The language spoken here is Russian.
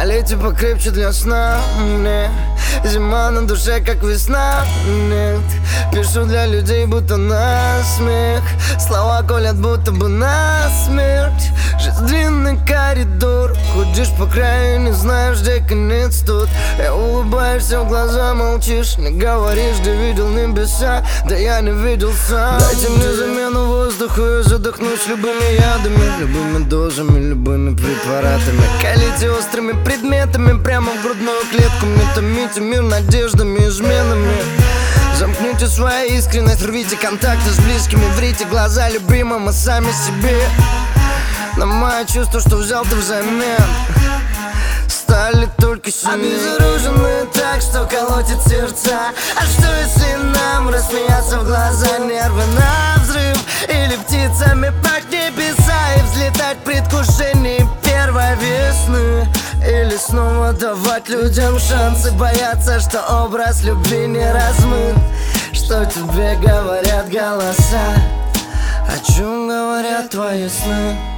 Налейте покрепче для сна мне. Зима на душе, как весна. Нет, пишу для людей, будто насмех. Слова колят, будто бы насмерть. Жизнь длинный коридор. Ходишь по краю, не знаешь, где конец тут. Я улыбаешься в глаза, молчишь. Не говоришь, где видел небеса. Да я не видел сам. Дайте мне замену воздуху, я задохнусь любыми ядами, любыми дозами, любыми препаратами. Колите острыми предметами прямо в грудную клетку. Не томите мир надеждами, изменами. Замкните свою искренность, рвите контакты с близкими. Врите глаза любимым и сами себе. Но мое чувство, что взял ты взамен, стали только сильнее. Обезоружены так, что колотит сердца. А что если нам рассмеяться в глаза? Нервы на взрыв. Или птицами пать небеса и взлетать в предвкушении первой весны. Или снова давать людям шансы, бояться, что образ любви не размыт. Что тебе говорят голоса? О чем говорят твои сны?